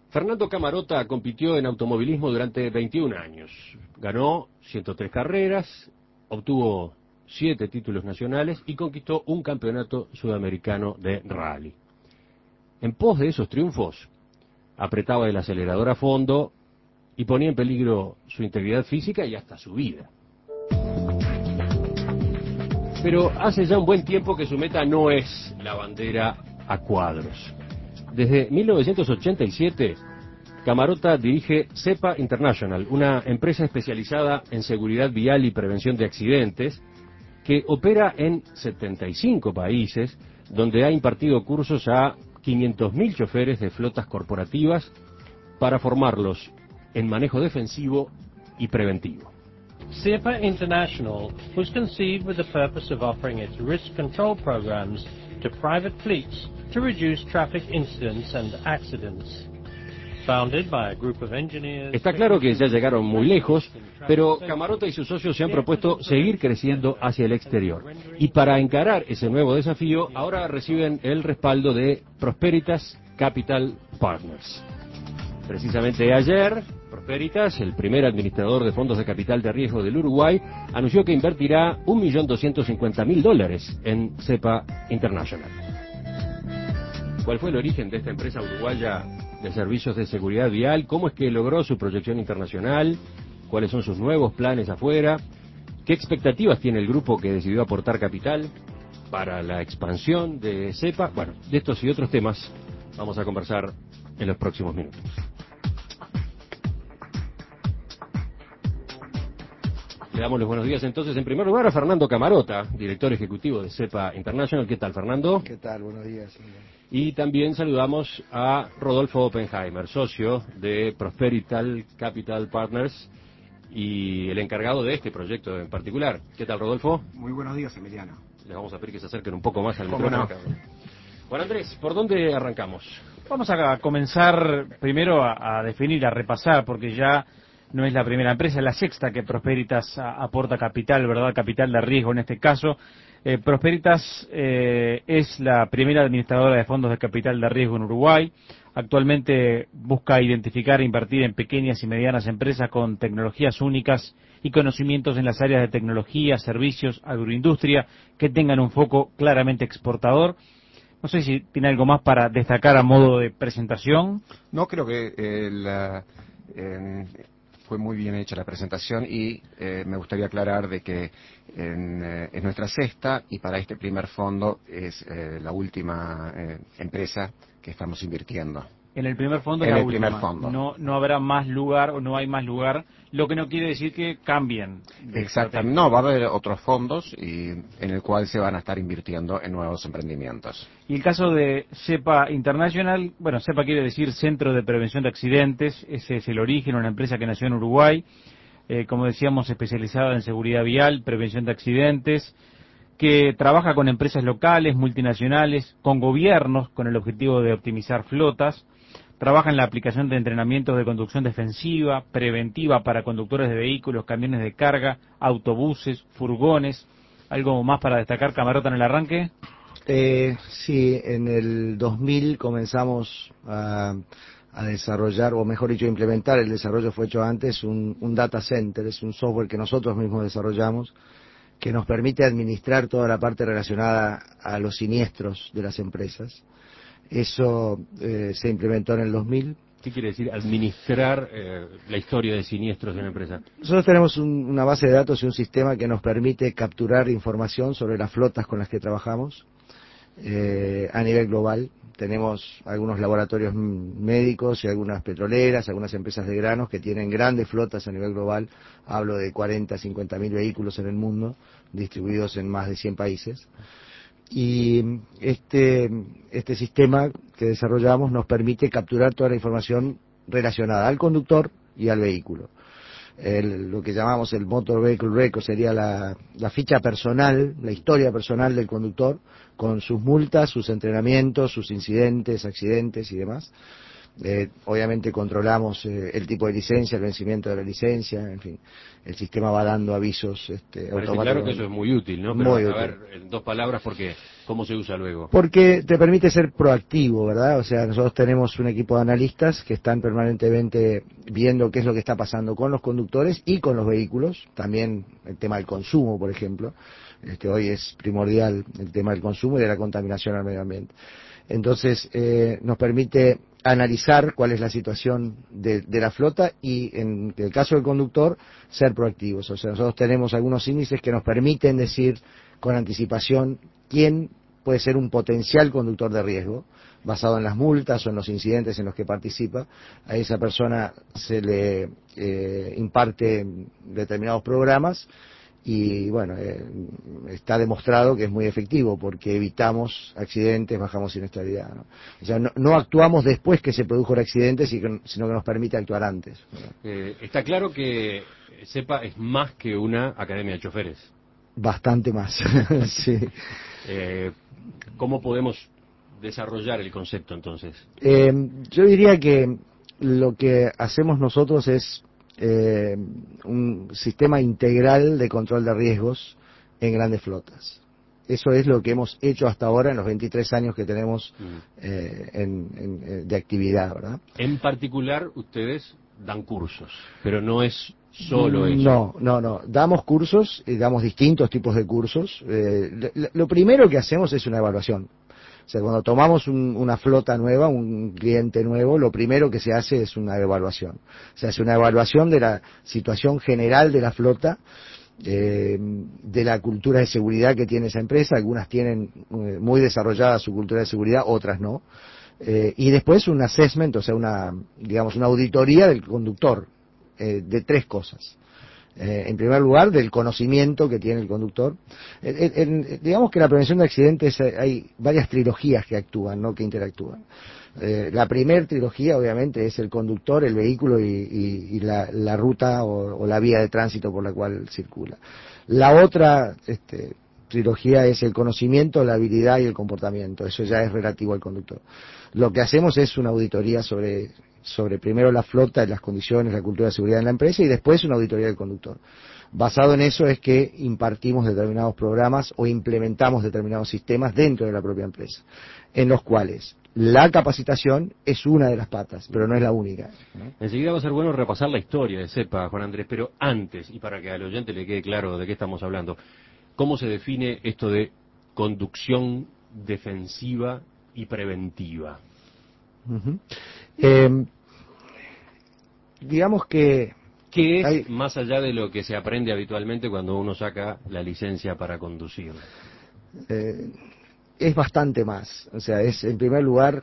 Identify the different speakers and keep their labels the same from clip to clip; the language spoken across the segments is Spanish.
Speaker 1: Fernando Camarota compitió en automovilismo durante 21 años. Ganó 103 carreras, obtuvo 7 títulos nacionales y conquistó un campeonato sudamericano de rally. En pos de esos triunfos, apretaba el acelerador a fondo y ponía en peligro su integridad física y hasta su vida. Pero hace ya un buen tiempo que su meta no es la bandera a cuadros. Desde 1987, Camarota dirige CEPA International, una empresa especializada en seguridad vial y prevención de accidentes, que opera en 75 países, donde ha impartido cursos a 500.000 choferes de flotas corporativas para formarlos en manejo defensivo y preventivo.
Speaker 2: CEPA International was conceived with the purpose of offering its risk control programs to private fleets to reduce traffic incidents and accidents. Founded by a group of engineers.
Speaker 1: Está claro que ya llegaron muy lejos, pero Camarota y sus socios se han propuesto seguir creciendo hacia el exterior. Y para encarar ese nuevo desafío, ahora reciben el respaldo de Prosperitas Capital Partners. Precisamente ayer, Prosperitas, el primer administrador de fondos de capital de riesgo del Uruguay, anunció que invertirá $1.250.000 en CEPA International. ¿Cuál fue el origen de esta empresa uruguaya de servicios de seguridad vial? ¿Cómo es que logró su proyección internacional? ¿Cuáles son sus nuevos planes afuera? ¿Qué expectativas tiene el grupo que decidió aportar capital para la expansión de CEPA? Bueno, de estos y otros temas vamos a conversar en los próximos minutos. Le damos los buenos días entonces, en primer lugar, a Fernando Camarota, director ejecutivo de CEPA International. ¿Qué tal, Fernando?
Speaker 3: ¿Qué tal? Buenos días.
Speaker 1: Y también saludamos a Rodolfo Oppenheimer, socio de Prosperital Capital Partners y el encargado de este proyecto en particular. ¿Qué tal, Rodolfo?
Speaker 4: Muy buenos días, Emiliano.
Speaker 1: Les vamos a pedir que se acerquen un poco más al
Speaker 4: ¿Cómo
Speaker 1: micrófono.
Speaker 4: no?
Speaker 1: Bueno, Andrés, ¿por dónde arrancamos?
Speaker 5: Vamos a comenzar primero a definir, a repasar, porque ya no es la primera empresa, es la sexta que Prosperitas aporta capital, ¿verdad? Capital de riesgo en este caso. Prosperitas es la primera administradora de fondos de capital de riesgo en Uruguay. Actualmente busca identificar e invertir en pequeñas y medianas empresas con tecnologías únicas y conocimientos en las áreas de tecnología, servicios, agroindustria, que tengan un foco claramente exportador. No sé si tiene algo más para destacar a modo de presentación.
Speaker 4: No, creo que fue muy bien hecha la presentación y me gustaría aclarar de que es nuestra sexta y para este primer fondo es la última empresa que estamos invirtiendo.
Speaker 5: En el primer fondo
Speaker 4: en
Speaker 5: es la
Speaker 4: el
Speaker 5: última.
Speaker 4: primer fondo.
Speaker 5: No habrá más lugar o no hay más lugar, lo que no quiere decir que cambien.
Speaker 4: Exactamente. No, va a haber otros fondos y en el cual se van a estar invirtiendo en nuevos emprendimientos.
Speaker 5: Y el caso de CEPA International, bueno, CEPA quiere decir Centro de Prevención de Accidentes, ese es el origen, una empresa que nació en Uruguay, como decíamos, especializada en seguridad vial, prevención de accidentes, que trabaja con empresas locales, multinacionales, con gobiernos, con el objetivo de optimizar flotas. Trabaja en la aplicación de entrenamientos de conducción defensiva, preventiva para conductores de vehículos, camiones de carga, autobuses, furgones. ¿Algo más para destacar, Camarota, en el arranque?
Speaker 3: Sí, en el 2000 comenzamos a desarrollar, o mejor dicho, implementar, el desarrollo fue hecho antes, un data center, es un software que nosotros mismos desarrollamos, que nos permite administrar toda la parte relacionada a los siniestros de las empresas. Eso se implementó en el 2000.
Speaker 1: ¿Qué quiere decir administrar la historia de siniestros de una empresa?
Speaker 3: Nosotros tenemos una base de datos y un sistema que nos permite capturar información sobre las flotas con las que trabajamos a nivel global. Tenemos algunos laboratorios médicos y algunas petroleras, algunas empresas de granos que tienen grandes flotas a nivel global. Hablo de 40, 50 mil vehículos en el mundo, distribuidos en más de 100 países. Y este sistema que desarrollamos nos permite capturar toda la información relacionada al conductor y al vehículo. Lo que llamamos el Motor Vehicle Record sería la ficha personal, la historia personal del conductor, con sus multas, sus entrenamientos, sus incidentes, accidentes y demás. Obviamente controlamos el tipo de licencia, el vencimiento de la licencia, en fin, el sistema va dando avisos
Speaker 1: Parece
Speaker 3: automáticos.
Speaker 1: claro que eso es muy útil, ¿no? Pero
Speaker 3: Muy
Speaker 1: a
Speaker 3: útil.
Speaker 1: ver, en dos palabras, porque ¿cómo se usa luego?
Speaker 3: Porque te permite ser proactivo, ¿verdad? O sea, nosotros tenemos un equipo de analistas que están permanentemente viendo qué es lo que está pasando con los conductores y con los vehículos. También el tema del consumo, por ejemplo. Hoy es primordial el tema del consumo y de la contaminación al medio ambiente. Entonces, nos permite analizar cuál es la situación de la flota y, en el caso del conductor, ser proactivos. O sea, nosotros tenemos algunos índices que nos permiten decir con anticipación quién puede ser un potencial conductor de riesgo, basado en las multas o en los incidentes en los que participa. A esa persona se le imparte determinados programas y bueno, está demostrado que es muy efectivo porque evitamos accidentes, bajamos siniestralidad, ¿no? O sea, no actuamos después que se produjo el accidente, sino que nos permite actuar antes, ¿no?
Speaker 1: Está claro que CEPA es más que una academia de choferes.
Speaker 3: Bastante más. Sí.
Speaker 1: ¿Cómo podemos desarrollar el concepto entonces?
Speaker 3: Yo diría que lo que hacemos nosotros es un sistema integral de control de riesgos en grandes flotas. Eso es lo que hemos hecho hasta ahora en los 23 años que tenemos de actividad, ¿verdad?
Speaker 1: En particular, ustedes dan cursos, pero no es solo eso.
Speaker 3: No. Damos cursos, damos distintos tipos de cursos. Lo primero que hacemos es una evaluación. O sea, cuando tomamos una flota nueva, un cliente nuevo, lo primero que se hace es una evaluación. Se hace una evaluación de la situación general de la flota, de la cultura de seguridad que tiene esa empresa. Algunas tienen muy desarrollada su cultura de seguridad, otras no. Y después un assessment, o sea, una auditoría del conductor, de tres cosas. En primer lugar, del conocimiento que tiene el conductor. Digamos que en la prevención de accidentes hay varias trilogías que actúan, no que interactúan. La primera trilogía, obviamente, es el conductor, el vehículo y la ruta o la vía de tránsito por la cual circula. La otra trilogía es el conocimiento, la habilidad y el comportamiento. Eso ya es relativo al conductor. Lo que hacemos es una auditoría sobre primero la flota, las condiciones, la cultura de seguridad en la empresa y después una auditoría del conductor. Basado en eso es que impartimos determinados programas o implementamos determinados sistemas dentro de la propia empresa, en los cuales la capacitación es una de las patas, pero no es la única, ¿no?
Speaker 1: Enseguida va a ser bueno repasar la historia de CEPA, Juan Andrés, pero antes, y para que al oyente le quede claro de qué estamos hablando, ¿cómo se define esto de conducción defensiva y preventiva?
Speaker 3: Digamos que
Speaker 1: ¿Qué es más allá de lo que se aprende habitualmente cuando uno saca la licencia para conducir?
Speaker 3: Es bastante más. O sea, es en primer lugar,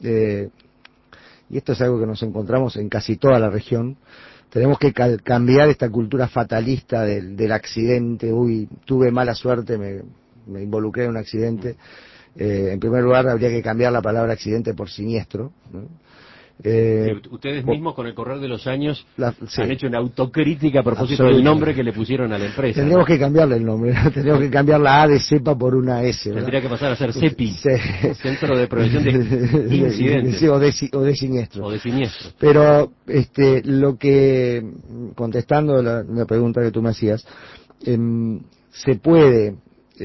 Speaker 3: y esto es algo que nos encontramos en casi toda la región, tenemos que cambiar esta cultura fatalista del accidente. Uy, tuve mala suerte, me involucré en un accidente. En primer lugar, habría que cambiar la palabra accidente por siniestro, ¿no?
Speaker 1: Ustedes mismos con el correr de los años
Speaker 3: sí,
Speaker 1: han hecho una autocrítica a propósito del nombre que le pusieron a la empresa.
Speaker 3: Tendríamos que cambiarle el nombre, ¿no? Tendríamos que cambiar la A de CEPA por una S, ¿verdad?
Speaker 1: Tendría que pasar a ser CEPI,
Speaker 3: Sí.
Speaker 1: Centro de Prevención de Incidentes.
Speaker 3: Sí, o de Siniestros.
Speaker 1: O de siniestros.
Speaker 3: Pero lo que, contestando la pregunta que tú me hacías, se puede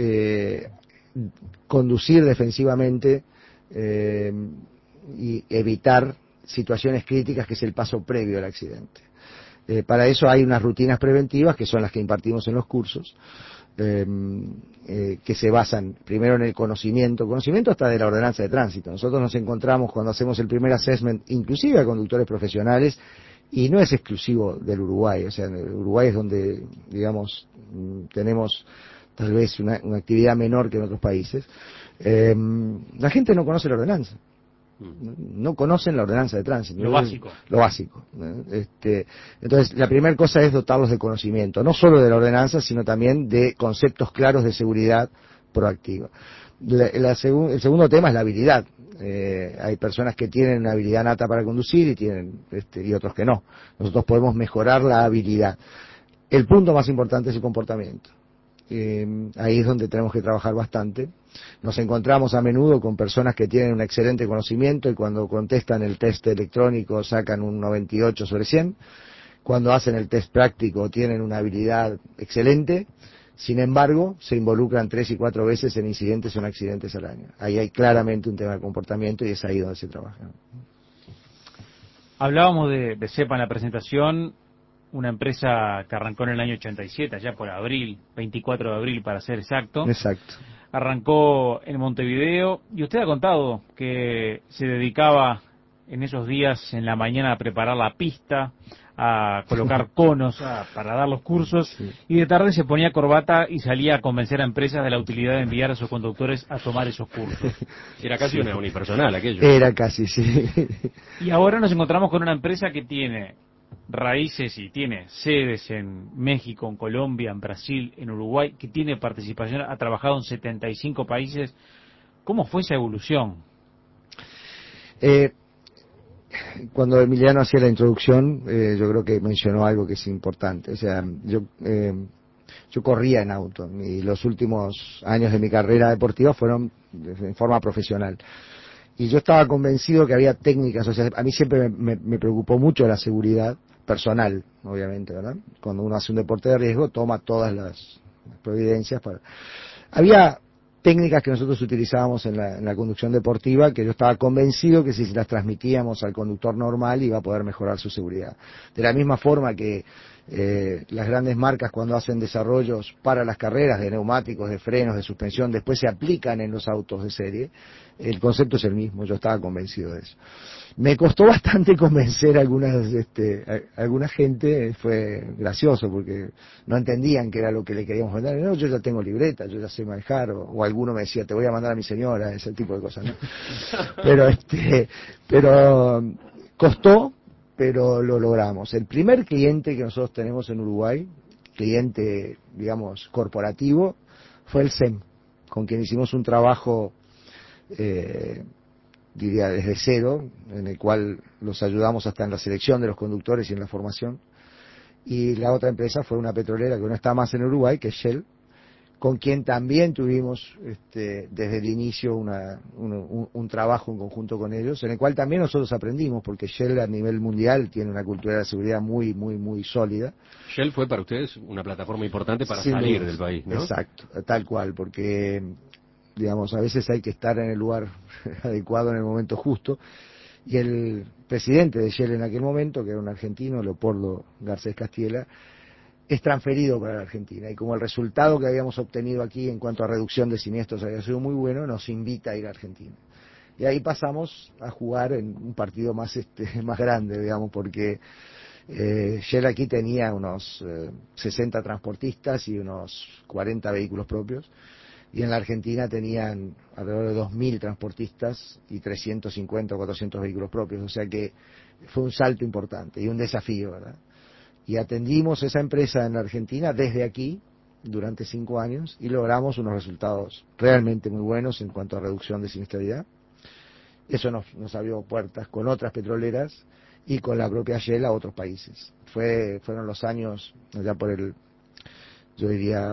Speaker 3: conducir defensivamente y evitar situaciones críticas, que es el paso previo al accidente. Para eso hay unas rutinas preventivas que son las que impartimos en los cursos, que se basan primero en el conocimiento hasta de la ordenanza de tránsito. Nosotros nos encontramos cuando hacemos el primer assessment, inclusive a conductores profesionales, y no es exclusivo del Uruguay. O sea, en el Uruguay es donde, digamos, tenemos tal vez una actividad menor que en otros países. La gente no conoce la ordenanza. No conocen la ordenanza de tránsito.
Speaker 1: Lo básico.
Speaker 3: Lo básico. Entonces, la primera cosa es dotarlos de conocimiento, no solo de la ordenanza, sino también de conceptos claros de seguridad proactiva. El segundo tema es la habilidad. Hay personas que tienen una habilidad nata para conducir y otros que no. Nosotros podemos mejorar la habilidad. El punto más importante es el comportamiento. ahí es donde tenemos que trabajar bastante. Nos encontramos a menudo con personas que tienen un excelente conocimiento y cuando contestan el test electrónico sacan un 98 sobre 100. Cuando hacen el test práctico tienen una habilidad excelente. Sin embargo, se involucran 3 y 4 veces en incidentes o en accidentes al año. Ahí hay claramente un tema de comportamiento y es ahí donde se trabaja.
Speaker 5: Hablábamos de CEPA en la presentación, una empresa que arrancó en el año 87, allá por abril, 24 de abril para ser exacto.
Speaker 3: Exacto.
Speaker 5: Arrancó en Montevideo y usted ha contado que se dedicaba en esos días en la mañana a preparar la pista, a colocar conos para dar los cursos,
Speaker 3: Sí.
Speaker 5: y de tarde se ponía corbata y salía a convencer a empresas de la utilidad de enviar a sus conductores a tomar esos cursos.
Speaker 1: Era casi una unipersonal aquello.
Speaker 3: Era casi, sí.
Speaker 5: Y ahora nos encontramos con una empresa que tiene raíces y tiene sedes en México, en Colombia, en Brasil, en Uruguay, que tiene participación, ha trabajado en 75 países. ¿Cómo fue esa evolución?
Speaker 3: Cuando Emiliano hacía la introducción, yo creo que mencionó algo que es importante. O sea, yo corría en auto y los últimos años de mi carrera deportiva fueron en forma profesional. Y yo estaba convencido que había técnicas, o sea, a mí siempre me preocupó mucho la seguridad personal, obviamente, ¿verdad? Cuando uno hace un deporte de riesgo, toma todas las providencias para... Había técnicas que nosotros utilizábamos en la conducción deportiva que yo estaba convencido que si las transmitíamos al conductor normal iba a poder mejorar su seguridad. De la misma forma que las grandes marcas cuando hacen desarrollos para las carreras de neumáticos, de frenos, de suspensión, después se aplican en los autos de serie, el concepto es el mismo, yo estaba convencido de eso. Me costó bastante convencer a alguna gente, fue gracioso porque no entendían qué era lo que le queríamos vender. No, yo ya tengo libreta, yo ya sé manejar, o alguno me decía, te voy a mandar a mi señora, ese tipo de cosas, ¿no? Pero costó, pero lo logramos. El primer cliente que nosotros tenemos en Uruguay, cliente, digamos, corporativo, fue el SEM, con quien hicimos un trabajo diría desde cero, en el cual los ayudamos hasta en la selección de los conductores y en la formación. Y la otra empresa fue una petrolera que no está más en Uruguay, que es Shell, con quien también tuvimos desde el inicio un trabajo en conjunto con ellos, en el cual también nosotros aprendimos, porque Shell a nivel mundial tiene una cultura de la seguridad muy, muy, muy sólida.
Speaker 1: Shell fue para ustedes una plataforma importante para
Speaker 3: Sin
Speaker 1: salir
Speaker 3: dudas.
Speaker 1: del país, ¿no?
Speaker 3: Exacto, tal cual, porque digamos, a veces hay que estar en el lugar adecuado en el momento justo, y el presidente de Shell en aquel momento, que era un argentino, Leopoldo Garcés Castiela, es transferido para la Argentina, y como el resultado que habíamos obtenido aquí en cuanto a reducción de siniestros había sido muy bueno, nos invita a ir a Argentina. Y ahí pasamos a jugar en un partido más más grande, digamos, porque Shell aquí tenía unos 60 transportistas y unos 40 vehículos propios, y en la Argentina tenían alrededor de 2.000 transportistas y 350 o 400 vehículos propios, o sea que fue un salto importante y un desafío, ¿verdad? Y atendimos esa empresa en la Argentina desde aquí durante 5 años y logramos unos resultados realmente muy buenos en cuanto a reducción de siniestralidad. Eso nos abrió puertas con otras petroleras y con la propia Shell a otros países. Fueron los años, ya por yo diría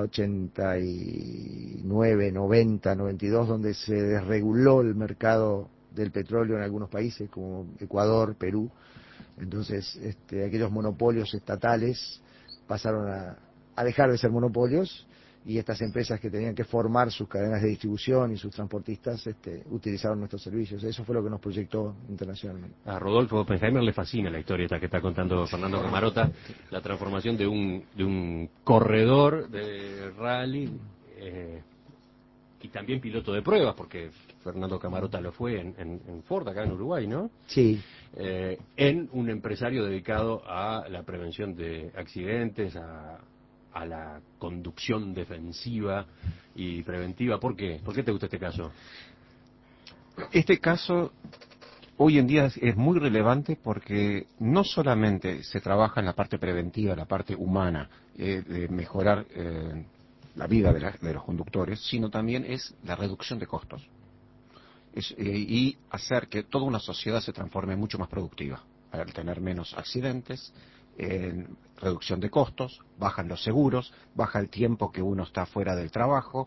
Speaker 3: 89, 90, 92, donde se desreguló el mercado del petróleo en algunos países como Ecuador, Perú. Entonces, aquellos monopolios estatales pasaron a dejar de ser monopolios, y estas empresas que tenían que formar sus cadenas de distribución y sus transportistas utilizaron nuestros servicios. Eso fue lo que nos proyectó internacionalmente.
Speaker 1: A Rodolfo Oppenheimer le fascina la historia esta que está contando Fernando Camarota, la transformación de un corredor de rally y también piloto de pruebas, porque Fernando Camarota lo fue en Ford, acá en Uruguay, ¿no?
Speaker 3: Sí.
Speaker 1: En un empresario dedicado a la prevención de accidentes, a la conducción defensiva y preventiva. ¿Por qué? ¿Por qué te gusta este caso?
Speaker 4: Este caso hoy en día es muy relevante porque no solamente se trabaja en la parte preventiva, la parte humana, de mejorar la vida de los conductores, sino también es la reducción de costos y hacer que toda una sociedad se transforme mucho más productiva, al tener menos accidentes, reducción de costos, bajan los seguros, baja el tiempo que uno está fuera del trabajo,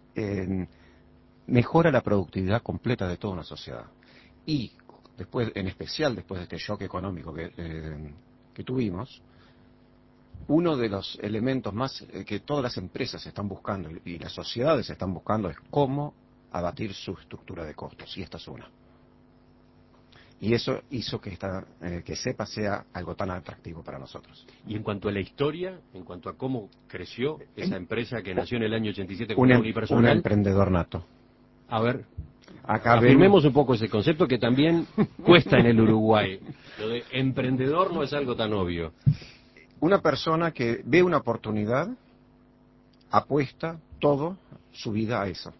Speaker 4: mejora la productividad completa de toda una sociedad. Y después, en especial después de este shock económico que tuvimos, uno de los elementos más que todas las empresas están buscando y las sociedades están buscando es cómo abatir su estructura de costos, y esta es una. Y eso hizo que SEPA sea algo tan atractivo para nosotros.
Speaker 1: Y en cuanto a la historia, en cuanto a cómo creció esa empresa que nació en el año 87 como unipersonal.
Speaker 4: Un emprendedor nato.
Speaker 1: A ver,
Speaker 4: acá
Speaker 1: afirmemos un poco ese concepto que también cuesta en el Uruguay. Lo de emprendedor no es algo tan obvio.
Speaker 4: Una persona que ve una oportunidad, apuesta todo su vida a eso.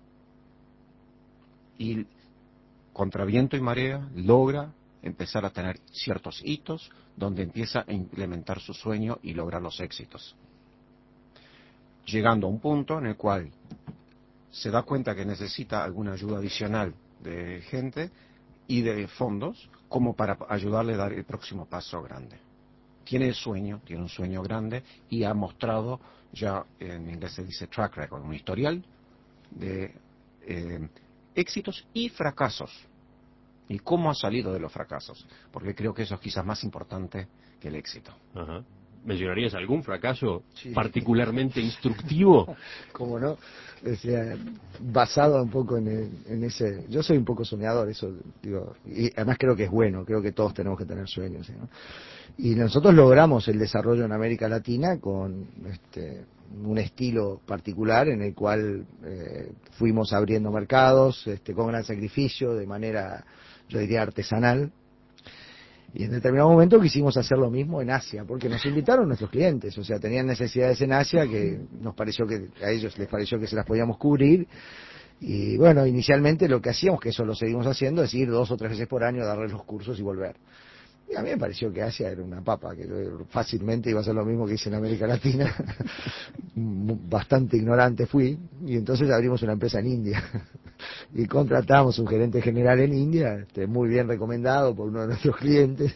Speaker 4: Y contra viento y marea logra empezar a tener ciertos hitos donde empieza a implementar su sueño y lograr los éxitos. Llegando a un punto en el cual se da cuenta que necesita alguna ayuda adicional de gente y de fondos como para ayudarle a dar el próximo paso grande. Tiene un sueño grande y ha mostrado ya, en inglés se dice track record, un historial de éxitos y fracasos. ¿Y cómo ha salido de los fracasos? Porque creo que eso es quizás más importante que el éxito.
Speaker 1: Ajá. ¿Mencionarías algún fracaso particularmente instructivo?
Speaker 3: Como no, o sea, basado un poco en ese. Yo soy un poco soñador, eso digo, y además creo que es bueno, creo que todos tenemos que tener sueños, ¿no? Y nosotros logramos el desarrollo en América Latina con un estilo particular en el cual fuimos abriendo mercados con gran sacrificio, de manera, yo diría, artesanal. Y en determinado momento quisimos hacer lo mismo en Asia, porque nos invitaron nuestros clientes, o sea, tenían necesidades en Asia que nos pareció que a ellos les pareció que se las podíamos cubrir. Y bueno, inicialmente lo que hacíamos, que eso lo seguimos haciendo, es ir 2 o 3 veces por año a darles los cursos y volver. Y a mí me pareció que Asia era una papa, que yo fácilmente iba a hacer lo mismo que hice en América Latina. Bastante ignorante fui, y entonces abrimos una empresa en India. Y contratamos un gerente general en India, muy bien recomendado por uno de nuestros clientes.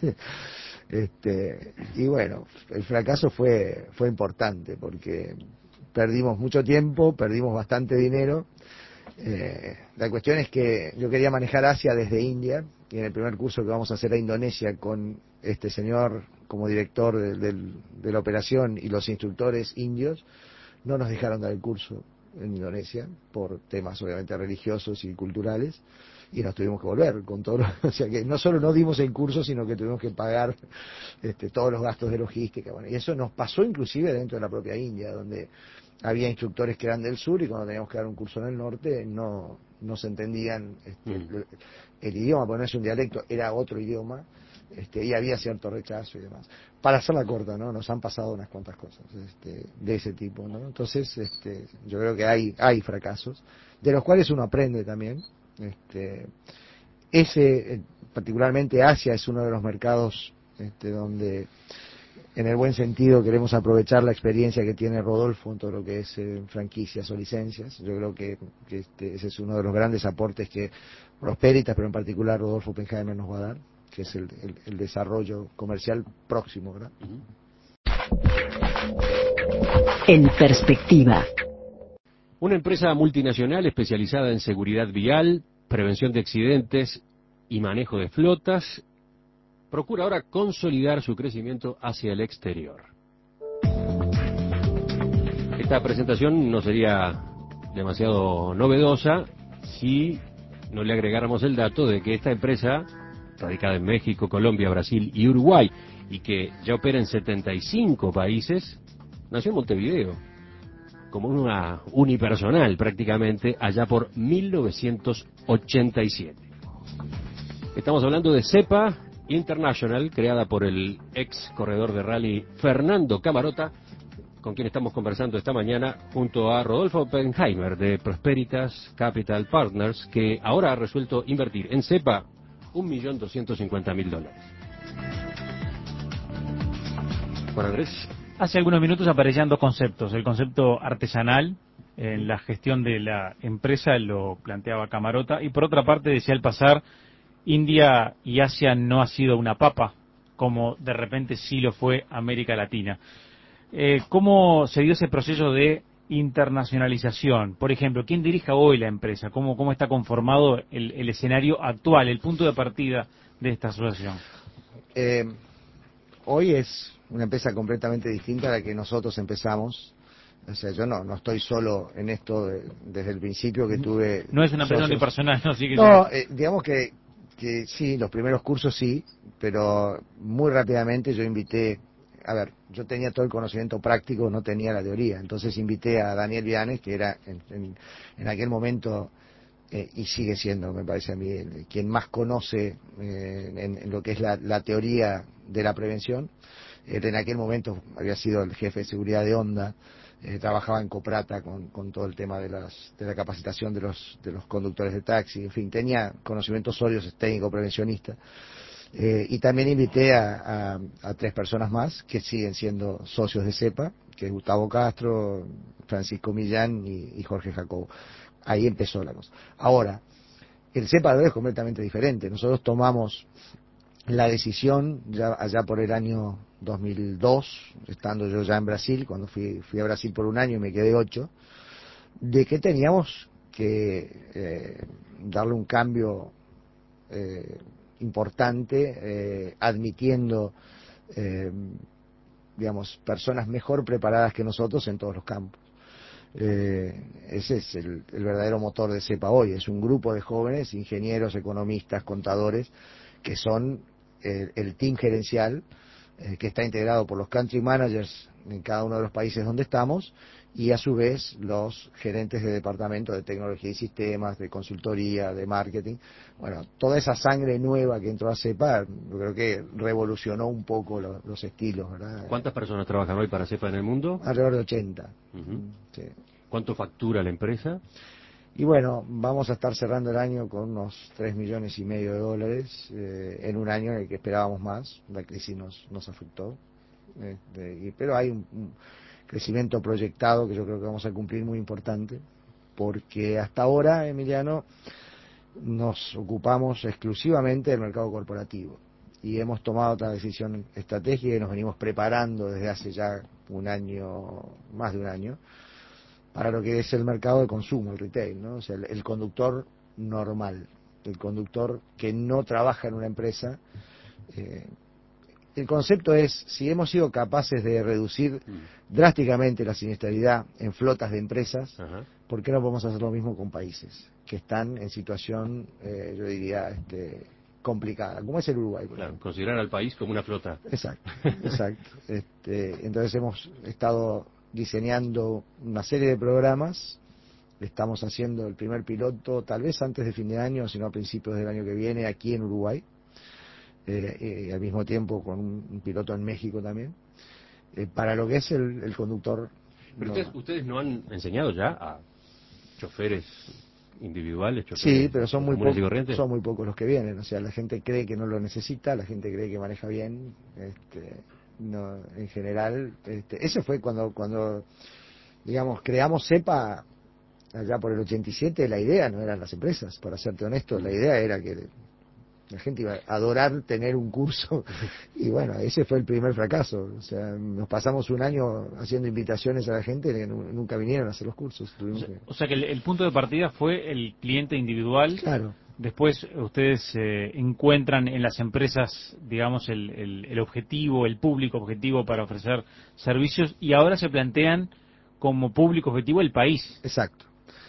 Speaker 3: Y bueno, el fracaso fue importante, porque perdimos mucho tiempo, perdimos bastante dinero. La cuestión es que yo quería manejar Asia desde India, y en el primer curso que vamos a hacer a Indonesia con este señor como director de la operación y los instructores indios, no nos dejaron dar el curso en Indonesia por temas obviamente religiosos y culturales, y nos tuvimos que volver con todo o sea que no solo no dimos el curso, sino que tuvimos que pagar todos los gastos de logística. Bueno, y eso nos pasó inclusive dentro de la propia India, donde había instructores que eran del sur, y cuando teníamos que dar un curso en el norte no se entendían el idioma, porque no es un dialecto, era otro idioma, y había cierto rechazo y demás. Para hacerla corta, ¿no? Nos han pasado unas cuantas cosas de ese tipo, ¿no? Entonces, yo creo que hay fracasos, de los cuales uno aprende también. Particularmente Asia es uno de los mercados donde, en el buen sentido, queremos aprovechar la experiencia que tiene Rodolfo en todo lo que es franquicias o licencias. Yo creo que ese es uno de los grandes aportes que Prosperitas, pero en particular Rodolfo Oppenheimer, nos va a dar, que es el desarrollo comercial próximo, ¿verdad?
Speaker 6: En perspectiva.
Speaker 1: Una empresa multinacional especializada en seguridad vial, prevención de accidentes y manejo de flotas, procura ahora consolidar su crecimiento hacia el exterior. Esta presentación no sería demasiado novedosa si no le agregáramos el dato de que esta empresa, radicada en México, Colombia, Brasil y Uruguay, y que ya opera en 75 países, nació en Montevideo, como una unipersonal prácticamente, allá por 1987. Estamos hablando de SEPA International, creada por el ex corredor de rally Fernando Camarota, con quien estamos conversando esta mañana, junto a Rodolfo Oppenheimer de Prosperitas Capital Partners, que ahora ha resuelto invertir en SEPA $1.250.000. Juan Andrés.
Speaker 5: Hace algunos minutos aparecían 2 conceptos. El concepto artesanal, en la gestión de la empresa, lo planteaba Camarota, y por otra parte decía al pasar, India y Asia no ha sido una papa, como de repente sí lo fue América Latina. ¿Cómo se dio ese proceso de internacionalización? Por ejemplo, ¿quién dirige hoy la empresa? ¿Cómo está conformado el escenario actual, el punto de partida de esta asociación?
Speaker 3: Hoy es una empresa completamente distinta a la que nosotros empezamos. O sea, yo no estoy solo en esto desde el principio que tuve.
Speaker 5: No es una empresa
Speaker 3: socios.
Speaker 5: unipersonal, ¿no? Sí que
Speaker 3: No, digamos que sí, los primeros cursos sí, pero muy rápidamente yo invité, a ver, yo tenía todo el conocimiento práctico, no tenía la teoría, entonces invité a Daniel Vianes, que era en aquel momento, y sigue siendo, me parece a mí, quien más conoce en lo que es la teoría de la prevención. En aquel momento había sido el jefe de seguridad de Honda, trabajaba en Coprata con todo el tema de la capacitación de los conductores de taxi, en fin, tenía conocimientos sólidos técnico-prevencionistas. Y también invité a 3 personas más que siguen siendo socios de CEPA, que es Gustavo Castro, Francisco Millán y Jorge Jacobo. Ahí empezó la cosa. Ahora, el CEPA de hoy es completamente diferente. Nosotros tomamos la decisión ya allá por el año 2002, estando yo ya en Brasil, cuando fui a Brasil por un año y me quedé 8, de que teníamos que darle un cambio importante, admitiendo, digamos, personas mejor preparadas que nosotros en todos los campos. Ese es el verdadero motor de CEPA hoy. Es un grupo de jóvenes, ingenieros, economistas, contadores, que son el team gerencial, que está integrado por los country managers en cada uno de los países donde estamos, y a su vez los gerentes de departamento de tecnología y sistemas, de consultoría, de marketing. Bueno, toda esa sangre nueva que entró a CEPA, yo creo que revolucionó un poco los estilos, ¿verdad?
Speaker 1: ¿Cuántas personas trabajan hoy para CEPA en el mundo?
Speaker 3: Alrededor de 80.
Speaker 1: Uh-huh.
Speaker 3: Sí.
Speaker 1: ¿Cuánto factura la empresa?
Speaker 3: Y bueno, vamos a estar cerrando el año con unos $3,5 millones en un año en el que esperábamos más. La crisis nos afectó. Pero hay un crecimiento proyectado que yo creo que vamos a cumplir muy importante, porque hasta ahora, Emiliano, nos ocupamos exclusivamente del mercado corporativo y hemos tomado otra decisión estratégica y nos venimos preparando desde hace ya un año, más de un año, para lo que es el mercado de consumo, el retail, ¿no? O sea, el conductor normal, el conductor que no trabaja en una empresa. El concepto es, si hemos sido capaces de reducir drásticamente la siniestralidad en flotas de empresas, uh-huh, ¿por qué no podemos hacer lo mismo con países que están en situación, yo diría, complicada, como es el Uruguay?
Speaker 1: Claro, considerar al país como una flota.
Speaker 3: Exacto, exacto. Entonces hemos estado diseñando una serie de programas, estamos haciendo el primer piloto, tal vez antes de fin de año, sino a principios del año que viene, aquí en Uruguay. Al mismo tiempo con un piloto en México también, para lo que es el conductor.
Speaker 1: Pero ustedes no han enseñado ya a choferes individuales, choferes.
Speaker 3: Sí, pero son muy pocos los que vienen. O sea, la gente cree que no lo necesita, la gente cree que maneja bien. No, en general, ese fue cuando digamos, creamos CEPA allá por el 87. La idea no eran las empresas, para serte honesto, la idea era que la gente iba a adorar tener un curso, y bueno, ese fue el primer fracaso. O sea, nos pasamos un año haciendo invitaciones a la gente que nunca vinieron a hacer los cursos.
Speaker 5: O sea que el punto de partida fue el cliente individual.
Speaker 3: Claro.
Speaker 5: Después ustedes encuentran en las empresas, digamos, el objetivo, el público objetivo para ofrecer servicios, y ahora se plantean como público objetivo el país.
Speaker 3: Exacto.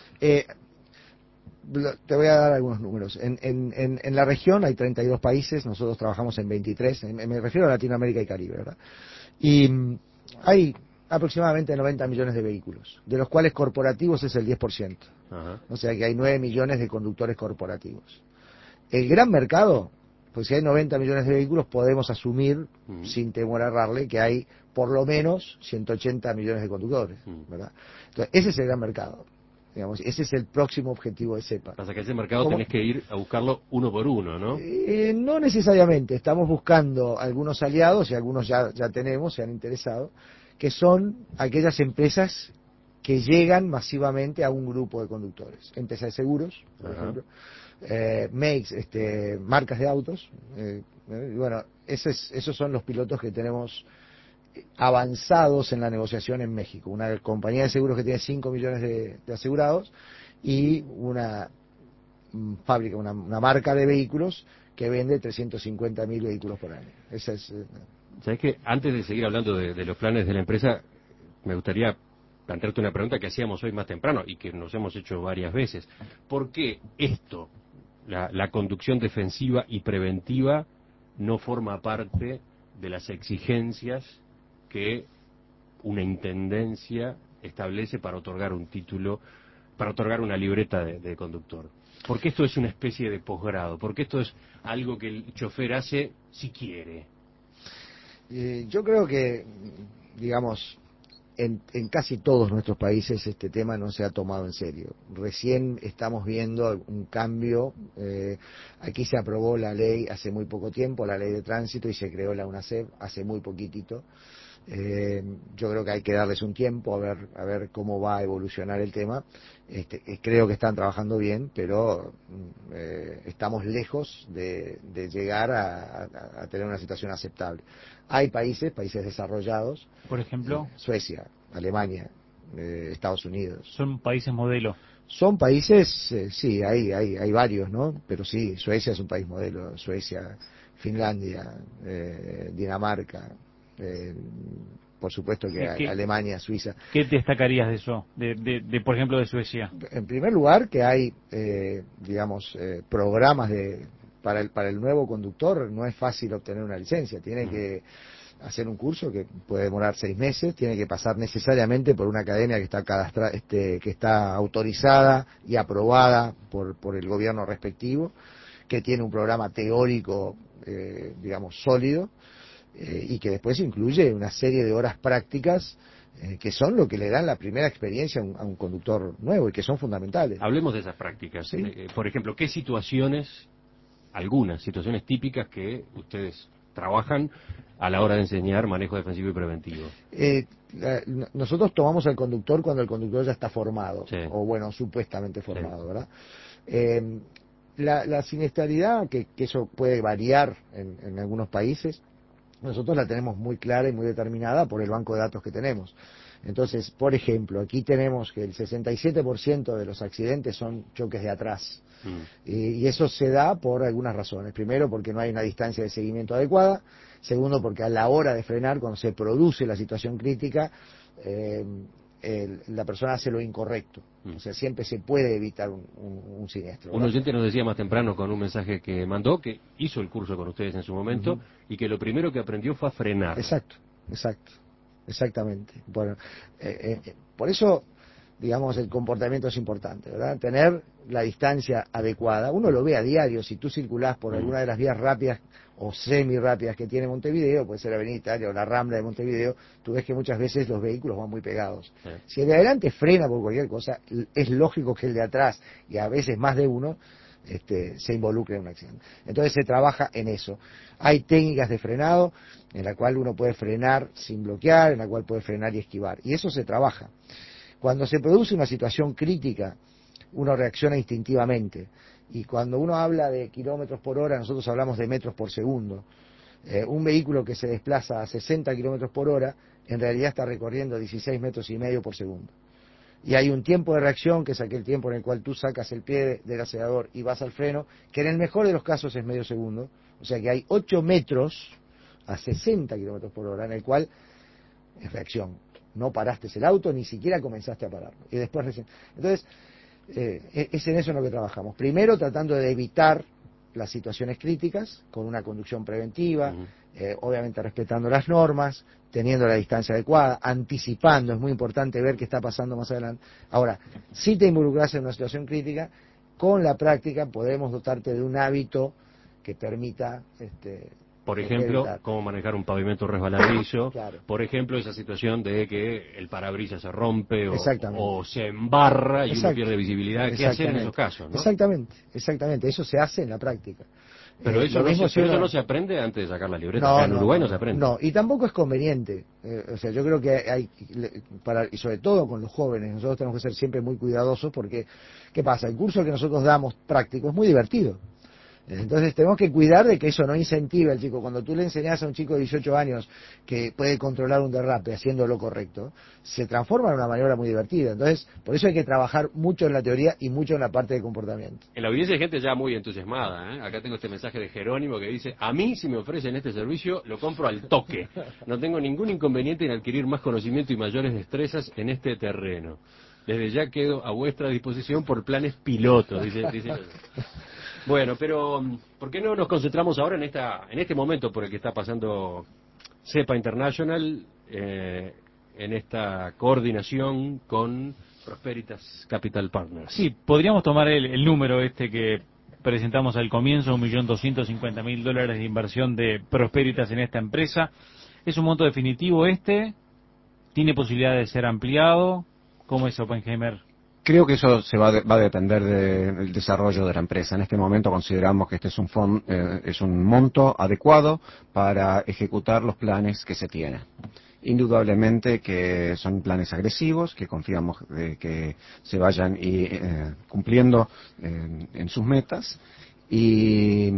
Speaker 3: Te voy a dar algunos números. En la región hay 32 países, nosotros trabajamos en 23, me refiero a Latinoamérica y Caribe, ¿verdad? Y hay aproximadamente 90 millones de vehículos, de los cuales corporativos es el 10%. Ajá. O sea que hay 9 millones de conductores corporativos. El gran mercado, pues si hay 90 millones de vehículos, podemos asumir, sin temor a errarle, que hay por lo menos 180 millones de conductores, ¿verdad? Entonces, ese es el gran mercado. Digamos, ese es el próximo objetivo de CEPA.
Speaker 1: Pasa que ese mercado tenés que ir a buscarlo uno por uno, ¿no?
Speaker 3: No necesariamente. Estamos buscando algunos aliados, y algunos ya tenemos, se han interesado, que son aquellas empresas que llegan masivamente a un grupo de conductores. Empresas de seguros, por ejemplo, makes, marcas de autos. Bueno, esos son los pilotos que tenemos avanzados en la negociación en México. Una compañía de seguros que tiene 5 millones de asegurados y una fábrica, una marca de vehículos que vende 350.000 vehículos por año. Esa es...
Speaker 1: ¿Sabes qué? Antes de seguir hablando de los planes de la empresa, me gustaría plantearte una pregunta que hacíamos hoy más temprano y que nos hemos hecho varias veces. ¿Por qué esto, la conducción defensiva y preventiva, no forma parte de las exigencias que una intendencia establece para otorgar un título, para otorgar una libreta de conductor? ¿Por qué esto es una especie de posgrado? ¿Por qué esto es algo que el chofer hace si quiere?
Speaker 3: Yo creo que, digamos, en casi todos nuestros países este tema no se ha tomado en serio. Recién estamos viendo un cambio. Aquí se aprobó la ley hace muy poco tiempo, la ley de tránsito, y se creó la UNACEF hace muy poquitito. Yo creo que hay que darles un tiempo a ver cómo va a evolucionar el tema. Creo que están trabajando bien, pero estamos lejos de llegar a tener una situación aceptable. Hay países desarrollados,
Speaker 5: Por ejemplo,
Speaker 3: Suecia, Alemania, Estados Unidos.
Speaker 5: son países modelo.
Speaker 3: Son países, sí, hay varios, ¿no? Pero sí, Suecia es un país modelo, Suecia, Finlandia, Dinamarca, por supuesto que Alemania, Suiza.
Speaker 5: ¿Qué destacarías de eso, por ejemplo, de Suecia?
Speaker 3: En primer lugar, que hay, digamos, programas para el nuevo conductor. No es fácil obtener una licencia, tiene que hacer un curso que puede demorar 6 meses, tiene que pasar necesariamente por una academia que está que está autorizada y aprobada por el gobierno respectivo, que tiene un programa teórico, digamos, sólido, y que después incluye una serie de horas prácticas que son lo que le dan la primera experiencia a un conductor nuevo y que son fundamentales.
Speaker 1: Hablemos de esas prácticas.
Speaker 3: ¿Sí?
Speaker 1: Por ejemplo, ¿qué algunas situaciones típicas que ustedes trabajan a la hora de enseñar manejo defensivo y preventivo?
Speaker 3: Nosotros tomamos al conductor cuando el conductor ya está formado,
Speaker 1: sí,
Speaker 3: o bueno, supuestamente formado,
Speaker 1: sí,
Speaker 3: ¿verdad? La siniestralidad, que eso puede variar en algunos países, nosotros la tenemos muy clara y muy determinada por el banco de datos que tenemos. Entonces, por ejemplo, aquí tenemos que el 67% de los accidentes son choques de atrás. Y eso se da por algunas razones. Primero, porque no hay una distancia de seguimiento adecuada. Segundo, porque a la hora de frenar, cuando se produce la situación crítica, la persona hace lo incorrecto. O sea, siempre se puede evitar un siniestro, ¿verdad?
Speaker 1: Un oyente nos decía más temprano con un mensaje que mandó, que hizo el curso con ustedes en su momento, y que lo primero que aprendió fue a frenar.
Speaker 3: Exactamente. Bueno, por eso, digamos, el comportamiento es importante, ¿verdad? Tener la distancia adecuada. Uno lo ve a diario. Si tú circulás por alguna de las vías rápidas o semi-rápidas que tiene Montevideo, puede ser la Avenida Italia o la Rambla de Montevideo, tú ves que muchas veces los vehículos van muy pegados.
Speaker 1: Sí.
Speaker 3: Si el de adelante frena por cualquier cosa, es lógico que el de atrás, y a veces más de uno, se involucre en un accidente. Entonces se trabaja en eso. Hay técnicas de frenado en la cual uno puede frenar sin bloquear, en la cual puede frenar y esquivar. Y eso se trabaja. Cuando se produce una situación crítica, uno reacciona instintivamente. Y cuando uno habla de kilómetros por hora, nosotros hablamos de metros por segundo. Un vehículo que se desplaza a 60 kilómetros por hora, en realidad está recorriendo 16 metros y medio por segundo. Y hay un tiempo de reacción, que es aquel tiempo en el cual tú sacas el pie del acelerador y vas al freno, que en el mejor de los casos es medio segundo. O sea que hay 8 metros a 60 kilómetros por hora, en el cual es reacción. No paraste el auto, ni siquiera comenzaste a pararlo. Y después recién. Entonces, es en eso en lo que trabajamos. Primero, tratando de evitar las situaciones críticas con una conducción preventiva, obviamente respetando las normas, teniendo la distancia adecuada, anticipando. Es muy importante ver qué está pasando más adelante. Ahora, si te involucras en una situación crítica, con la práctica podemos dotarte de un hábito que permita
Speaker 1: por ejemplo,
Speaker 3: evitar.
Speaker 1: cómo manejar un pavimento resbaladizo.
Speaker 3: Claro.
Speaker 1: Por ejemplo, esa situación de que el parabrisas se rompe
Speaker 3: Exactamente.
Speaker 1: o se embarra y uno
Speaker 3: Exacto.
Speaker 1: pierde visibilidad. ¿Qué hacer en esos casos, no?
Speaker 3: Exactamente. Eso se hace en la práctica.
Speaker 1: Pero eso, eso no se aprende antes de sacar la libreta. En Uruguay no se aprende.
Speaker 3: No, y tampoco es conveniente. O sea, yo creo que hay, y sobre todo con los jóvenes, nosotros tenemos que ser siempre muy cuidadosos porque, ¿qué pasa? El curso que nosotros damos práctico es muy divertido. Entonces tenemos que cuidar de que eso no incentive al chico. Cuando tú le enseñas a un chico de 18 años que puede controlar un derrape haciendo lo correcto, se transforma en una maniobra muy divertida. Entonces, por eso hay que trabajar mucho en la teoría y mucho en la parte de comportamiento.
Speaker 1: En la audiencia hay gente ya muy entusiasmada, ¿eh? Acá tengo este mensaje de Jerónimo que dice: a mí, si me ofrecen este servicio, lo compro al toque. No tengo ningún inconveniente en adquirir más conocimiento y mayores destrezas en este terreno. Desde ya quedo a vuestra disposición por planes pilotos, dice. Bueno, pero ¿por qué no nos concentramos ahora en este momento por el que está pasando CEPA International, en esta coordinación con Prosperitas Capital Partners?
Speaker 5: Sí, podríamos tomar el número este que presentamos al comienzo, $1.250.000 de inversión de Prosperitas en esta empresa. ¿Es un monto definitivo este? ¿Tiene posibilidad de ser ampliado? ¿Cómo es, Oppenheimer?
Speaker 4: Creo que eso va a depender del desarrollo de la empresa. En este momento consideramos que este es un monto adecuado para ejecutar los planes que se tienen. Indudablemente que son planes agresivos, que confiamos de que se vayan cumpliendo en sus metas, y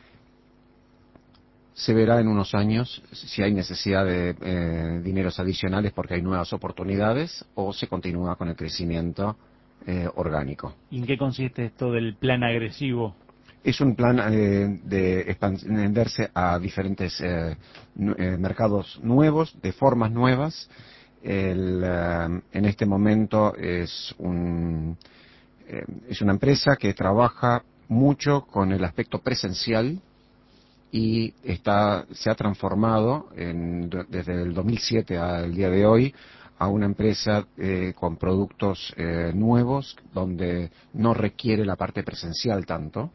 Speaker 4: se verá en unos años si hay necesidad de dineros adicionales porque hay nuevas oportunidades, o se continúa con el crecimiento orgánico.
Speaker 5: ¿Y en qué consiste esto del plan agresivo?
Speaker 4: Es un plan de expandirse a diferentes mercados nuevos, de formas nuevas. En este momento es una empresa que trabaja mucho con el aspecto presencial y se ha transformado desde el 2007 al día de hoy a una empresa con productos nuevos, donde no requiere la parte presencial tanto,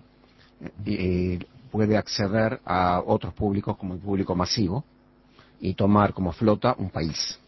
Speaker 4: y puede acceder a otros públicos como el público masivo y tomar como flota un país.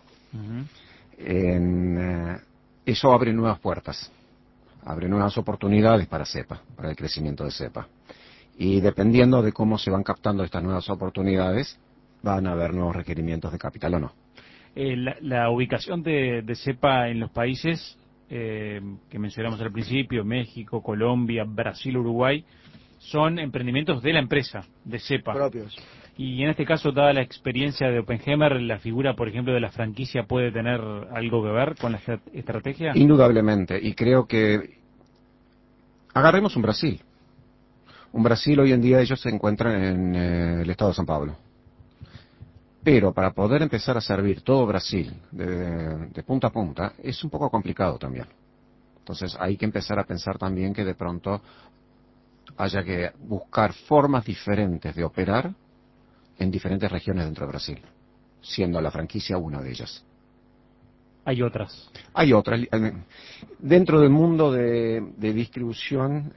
Speaker 4: Eso abre nuevas puertas, abre nuevas oportunidades para CEPA, para el crecimiento de CEPA. Y dependiendo de cómo se van captando estas nuevas oportunidades, van a haber nuevos requerimientos de capital o no.
Speaker 5: La ubicación de CEPA en los países que mencionamos al principio, México, Colombia, Brasil, Uruguay, son emprendimientos de la empresa, de CEPA.
Speaker 3: Propios.
Speaker 5: Y en este caso, dada la experiencia de Oppenheimer, la figura, por ejemplo, de la franquicia puede tener algo que ver con la estrategia.
Speaker 4: Indudablemente, y creo que agarremos un Brasil. Un Brasil, hoy en día ellos se encuentran en el estado de San Pablo. Pero para poder empezar a servir todo Brasil de punta a punta, es un poco complicado también. Entonces hay que empezar a pensar también que de pronto haya que buscar formas diferentes de operar en diferentes regiones dentro de Brasil, siendo la franquicia una de ellas.
Speaker 5: Hay otras.
Speaker 4: Hay otras. Dentro del mundo de distribución,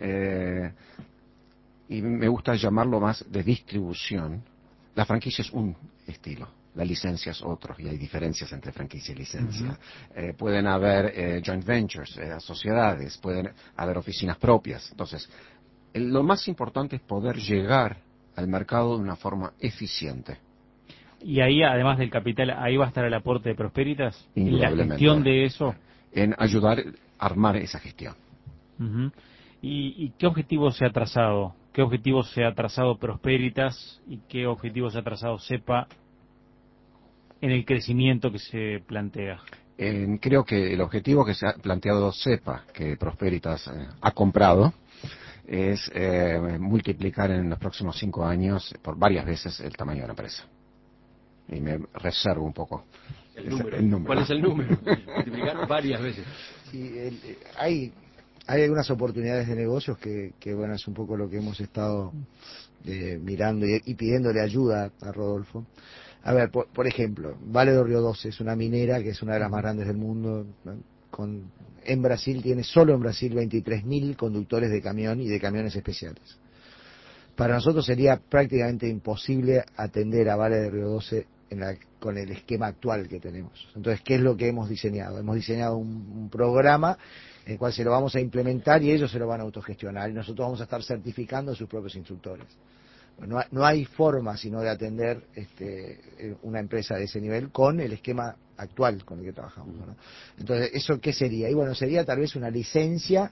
Speaker 4: y me gusta llamarlo más de distribución, la franquicia es un estilo, la licencia es otro, y hay diferencias entre franquicia y licencia. Pueden haber joint ventures, sociedades, pueden haber oficinas propias. Entonces, lo más importante es poder llegar al mercado de una forma eficiente.
Speaker 5: Y ahí, además del capital, ahí va a estar el aporte de Prosperitas, en la
Speaker 4: Indudablemente.
Speaker 5: gestión de eso.
Speaker 4: En ayudar a armar esa gestión.
Speaker 5: ¿Y qué objetivo se ha trazado? ¿Qué objetivo se ha trazado Prosperitas y qué objetivo se ha trazado CEPA en el crecimiento que se plantea?
Speaker 4: Creo que el objetivo que se ha planteado CEPA, que Prosperitas ha comprado, es multiplicar en los próximos 5 años por varias veces el tamaño de la empresa. Y me reservo un poco
Speaker 1: el número. ¿Cuál es el número? Multiplicar varias veces.
Speaker 3: Sí, hay algunas oportunidades de negocios que bueno, es un poco lo que hemos estado mirando y pidiéndole ayuda a Rodolfo. A ver, por ejemplo, Vale do Rio Doce es una minera que es una de las más grandes del mundo, ¿no? En Brasil solo en Brasil 23.000 conductores de camión y de camiones especiales. Para nosotros sería prácticamente imposible atender a Vale de Río Doce con el esquema actual que tenemos. Entonces, ¿qué es lo que hemos diseñado? Hemos diseñado un programa en el cual se lo vamos a implementar y ellos se lo van a autogestionar y nosotros vamos a estar certificando a sus propios instructores. No hay forma sino de atender una empresa de ese nivel con el esquema actual con el que trabajamos, ¿no? Entonces, ¿eso qué sería? Y bueno, sería tal vez una licencia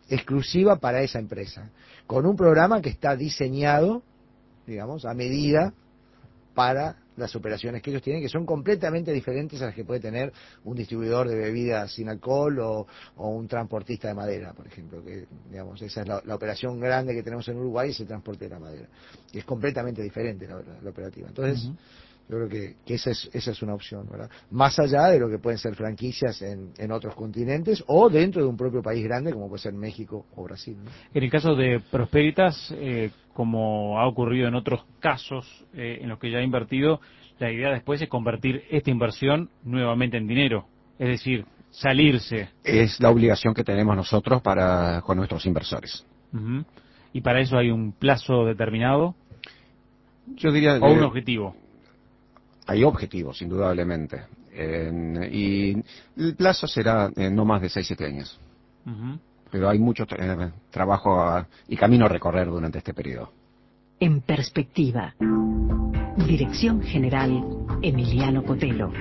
Speaker 3: exclusiva para esa empresa, con un programa que está diseñado, digamos, a medida para las operaciones que ellos tienen, que son completamente diferentes a las que puede tener un distribuidor de bebidas sin alcohol o un transportista de madera, por ejemplo, que digamos esa es la operación grande que tenemos en Uruguay, es el transporte de la madera, y es completamente diferente la operativa. Entonces, yo creo que esa es una opción, ¿verdad? Más allá de lo que pueden ser franquicias en otros continentes o dentro de un propio país grande como puede ser México o Brasil, ¿no?
Speaker 5: En el caso de Prosperitas, como ha ocurrido en otros casos en los que ya ha invertido, la idea después es convertir esta inversión nuevamente en dinero, es decir, salirse.
Speaker 4: Es la obligación que tenemos nosotros con nuestros inversores.
Speaker 5: Uh-huh. ¿Y para eso hay un plazo determinado?
Speaker 4: Yo diría...
Speaker 5: ¿O un objetivo?
Speaker 4: Hay objetivos, indudablemente. Y el plazo será no más de 6-7 años.
Speaker 5: Uh-huh.
Speaker 4: Pero hay mucho trabajo y camino a recorrer durante este periodo.
Speaker 6: En perspectiva. Dirección General Emiliano Cotelo.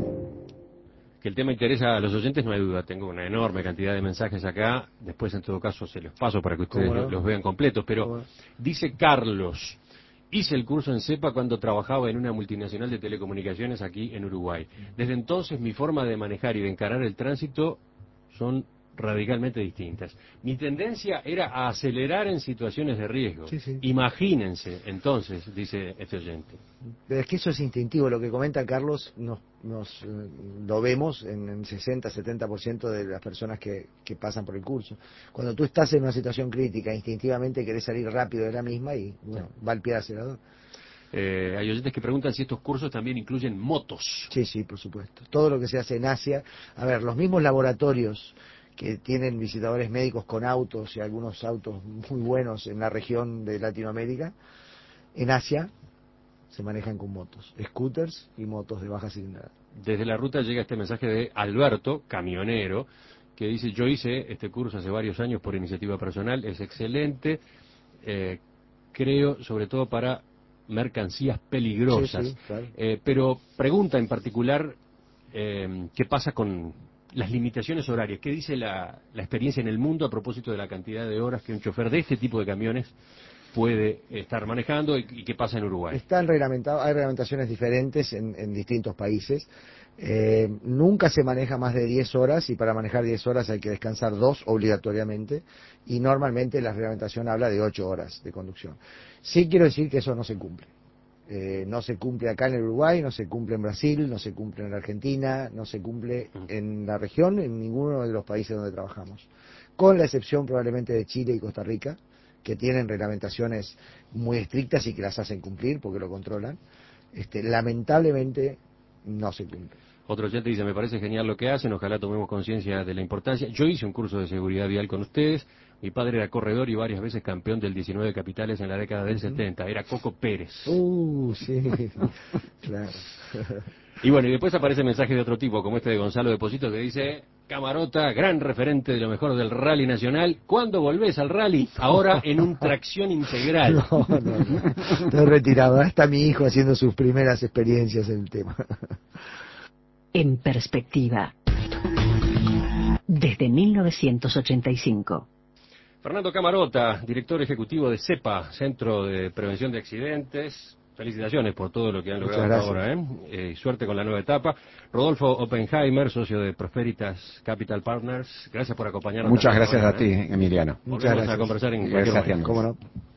Speaker 1: Que el tema interesa a los oyentes, no hay duda. Tengo una enorme cantidad de mensajes acá. Después, en todo caso, se los paso para que ustedes los vean completos. Pero dice Carlos: hice el curso en CEPA cuando trabajaba en una multinacional de telecomunicaciones aquí en Uruguay. Desde entonces mi forma de manejar y de encarar el tránsito son radicalmente distintas. Mi tendencia era a acelerar en situaciones de riesgo.
Speaker 3: Sí, sí.
Speaker 1: Imagínense, entonces, dice este oyente.
Speaker 3: Pero es que eso es instintivo, lo que comenta Carlos lo vemos en el 60-70% de las personas que pasan por el curso. Cuando tú estás en una situación crítica, instintivamente querés salir rápido de la misma y bueno, va el pie al acelerador.
Speaker 1: Hay oyentes que preguntan si estos cursos también incluyen motos.
Speaker 3: Sí, sí, por supuesto. Todo lo que se hace en Asia, a ver, los mismos laboratorios que tienen visitadores médicos con autos y algunos autos muy buenos en la región de Latinoamérica, en Asia se manejan con motos, scooters y motos de baja cilindrada.
Speaker 1: Desde la ruta llega este mensaje de Alberto, camionero, que dice: yo hice este curso hace varios años por iniciativa personal, es excelente, creo sobre todo para mercancías peligrosas.
Speaker 3: Sí, sí, claro.
Speaker 1: Pero pregunta en particular qué pasa con las limitaciones horarias. ¿Qué dice la experiencia en el mundo a propósito de la cantidad de horas que un chofer de este tipo de camiones puede estar manejando y qué pasa en Uruguay?
Speaker 3: Están reglamentados, hay reglamentaciones diferentes en distintos países. Nunca se maneja más de 10 horas y para manejar 10 horas hay que descansar 2 obligatoriamente y normalmente la reglamentación habla de 8 horas de conducción. Sí quiero decir que eso no se cumple. No se cumple acá en el Uruguay, no se cumple en Brasil, no se cumple en la Argentina, no se cumple en la región, en ninguno de los países donde trabajamos. Con la excepción probablemente de Chile y Costa Rica, que tienen reglamentaciones muy estrictas y que las hacen cumplir porque lo controlan. Lamentablemente no se cumple.
Speaker 1: Otro oyente dice: me parece genial lo que hacen, ojalá tomemos conciencia de la importancia. Yo hice un curso de seguridad vial con ustedes, mi padre era corredor y varias veces campeón del 19 capitales en la década del 70, era Coco Pérez.
Speaker 3: Sí, claro.
Speaker 1: Y bueno, y después aparece mensaje de otro tipo, como este de Gonzalo Deposito, que dice: Camarota, gran referente de lo mejor del rally nacional. ¿Cuándo volvés al rally? Ahora en un tracción integral.
Speaker 3: No. Estoy retirado. Ahora está mi hijo haciendo sus primeras experiencias en el tema.
Speaker 6: En perspectiva. Desde 1985.
Speaker 1: Fernando Camarota, director ejecutivo de CEPA, Centro de Prevención de Accidentes. Felicitaciones por todo lo que han logrado hasta ahora, ¿eh? Suerte con la nueva etapa. Rodolfo Oppenheimer, socio de Prosperitas Capital Partners, gracias por acompañarnos.
Speaker 4: Muchas gracias a ti, Emiliano.
Speaker 1: Muchas gracias. A conversar en cualquier momento.
Speaker 3: ¿Cómo no?